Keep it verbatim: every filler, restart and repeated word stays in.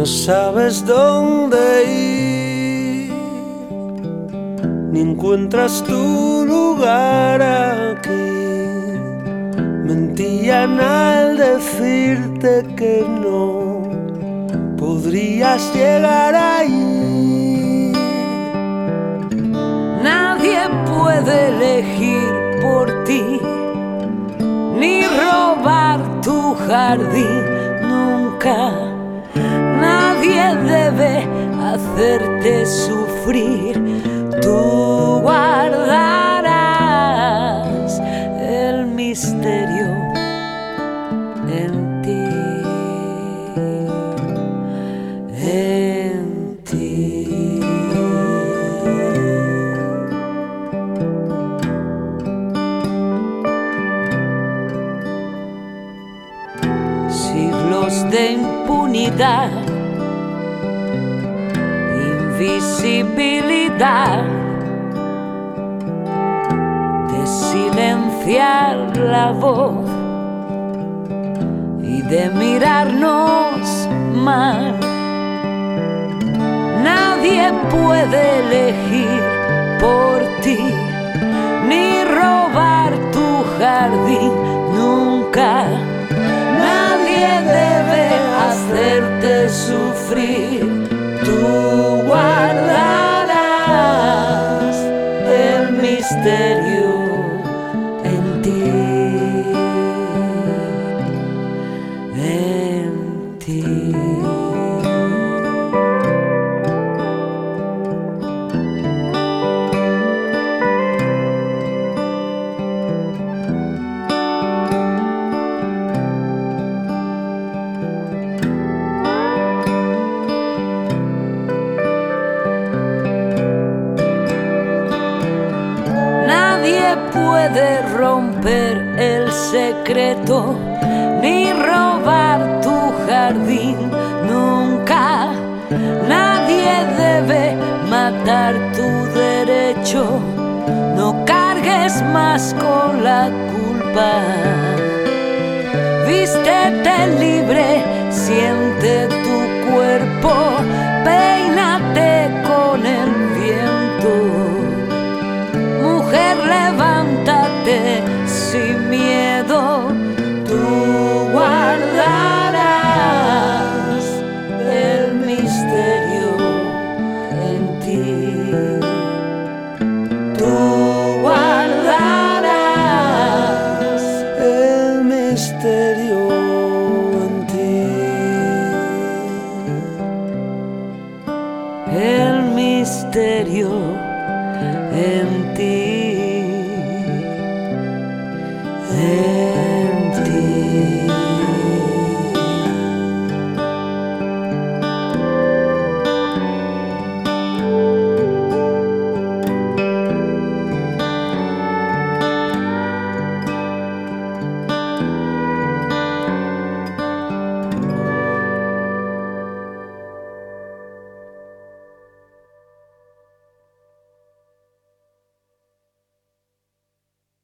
No sabes dónde ir, ni encuentras tu lugar aquí. Mentían al decirte que no podrías llegar ahí. Nadie puede elegir por ti, ni robar tu jardín nunca. Nadie debe hacerte sufrir. Tú guardarás el misterio en ti, en ti. Siglos de impunidad, invisibilidad, de silenciar la voz y de mirarnos mal. Nadie puede elegir por ti, ni robar tu jardín nunca. Nadie debe hacerte sufrir. Tú guardarás el misterio en ti, en ti. Nadie puede romper el secreto, ni robar tu jardín nunca. Nadie debe matar tu derecho. No cargues más con la culpa. Vístete libre, siente tu cuerpo, peínate con el viento. Mujer, levántate sin miedo. Tú guardarás el misterio en ti. Tú guardarás El misterio en ti. El misterio en ti.